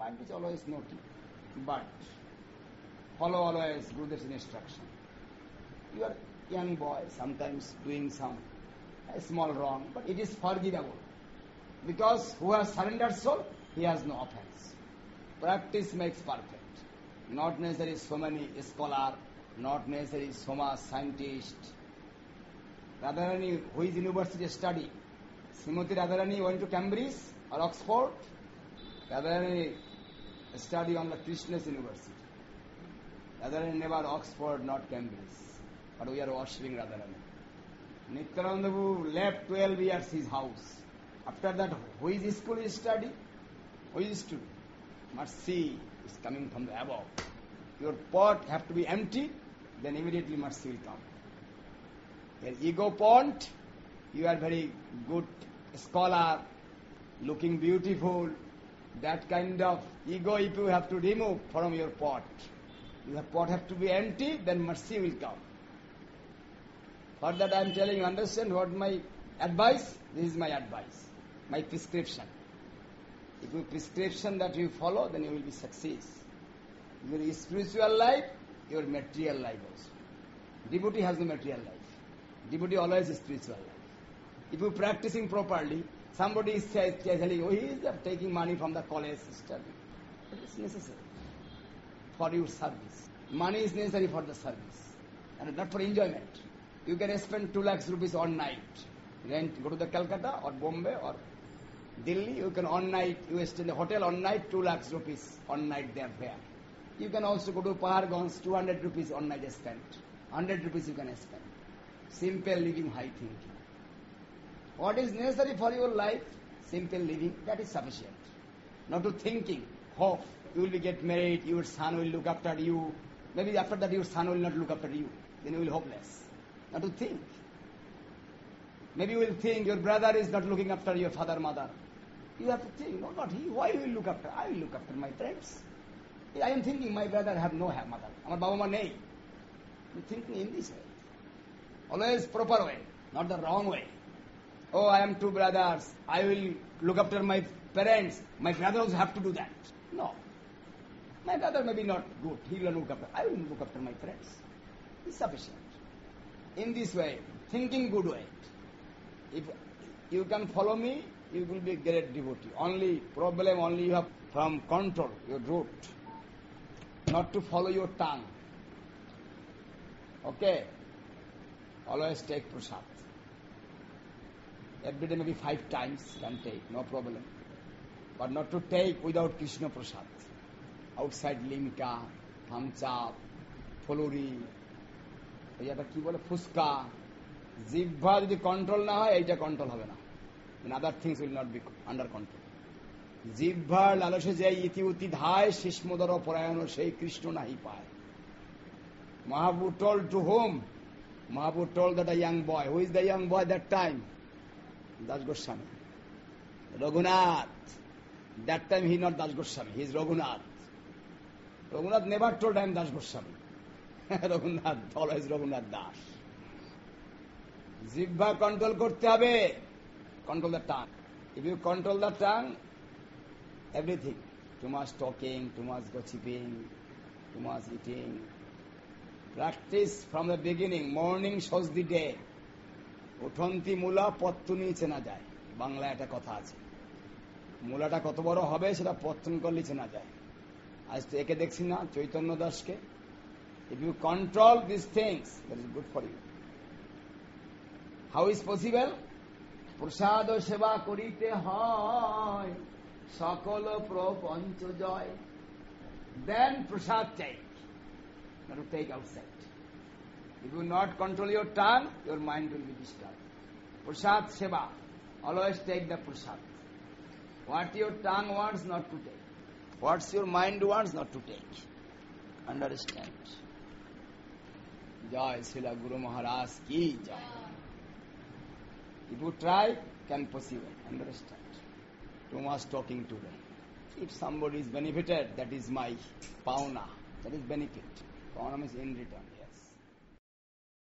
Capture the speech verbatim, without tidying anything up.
Might be always naughty. But follow always Gurudev's instruction. You are young boy, sometimes doing some a small wrong, but it is forgivable. Because who has surrendered soul, he has no offense. Practice makes perfect. Not necessarily so many scholar, not necessarily so much scientist. Radharani, who is university study? Srimati Radharani went to Cambridge or Oxford. Radharani study on the Krishna's University. Radharani never Oxford, not Cambridge. But we are worshipping Radharani. Nityananda Prabhu left twelve years his house. After that, who is his school is study? Who is student? Mercy is coming from the above. Your pot have to be empty, then immediately mercy will come. Your ego pond, you are very good scholar, looking beautiful. That kind of ego, if you have to remove from your pot, your pot have to be empty, then mercy will come. For that I am telling you, understand what my advice? This is my advice, my prescription. If you prescription that you follow, then you will be success. Your spiritual life, your material life also. Devotee has no material life. Devotee always is spiritual life. If you practicing properly, somebody is telling you, oh, he is taking money from the college study. It is necessary for your service. Money is necessary for the service and not for enjoyment. You can spend two lakhs rupees on night. Rent, go to the Calcutta or Bombay or Delhi, you can on night, you stay in the hotel on night, two lakhs rupees on night they are there. You can also go to Pahargans, two hundred rupees on night spent. one hundred rupees you can spend. Simple living, high thinking. What is necessary for your life? Simple living, that is sufficient. Not to thinking, hope, you will be get married, your son will look after you. Maybe after that your son will not look after you. Then you will hopeless. Not to think. Maybe you will think your brother is not looking after your father, mother. You have to think, no, not he. Why will you look after? I will look after my friends. I am thinking my brother have no mother. Amar Baba Ma nahi. You thinking in this way. Always proper way, not the wrong way. Oh, I am two brothers. I will look after my parents. My brother also have to do that. No. My brother may be not good. He will look after. I will look after my friends. It's sufficient. In this way, thinking good way. If you can follow me, you will be a great devotee. Only problem, only you have from control, your root. Not to follow your tongue. Okay? Always take prasad. Every day maybe five times you can take, no problem. But not to take without Krishna prasad. Outside limca, thamchap, foluri, এটা কি বলে ফুসকা, জিহ্বা যদি control না হয় এইটা control হবে না, other things will not be under control. জিহ্বার লালসে যে ইতিউতি ধায় শিষ্মদর পরায়ণ সেই কৃষ্ণ নাহি পায়। Mahaprabhu told to whom? Mahaprabhu told that a young boy. Who is the young boy that time? Das Goswami. Raghunath. That time he not Das Goswami, he is Raghunath. Raghunath never told I am Das Goswami. Raghunath, always Raghunath Das. জিহ্বা control করতে হবে, control the tongue. If you control the tongue, everything, too much talking, too much gossiping, too much eating. Practice from the beginning. Morning shows the day. উঠন্তি মূলা পত্তু নিয়ে চেনা যায়, বাংলায় একটা কথা আছে। মূলাটা কত বড় হবে সেটা পত্তন করলে চেনা যায়। আজ তো একে দেখছি না চৈতন্য দাসকে। If you control these things, that is good for you. How is possible? প্রসাদ সেবা করিতে হয় সকল প্রপঞ্চ জয়। Then prasad take, not to take outside. If you not control your tongue, your mind will be disturbed. Prasad seva, always take the prasad. What your tongue wants, not to take. What your mind wants, not to take. Understand? Jai Srila Guru Maharaj ki jai. If you try, can possible. Understand? Too much talking today. If somebody is benefited, that is my pauna. That is benefit. Pauna means in return.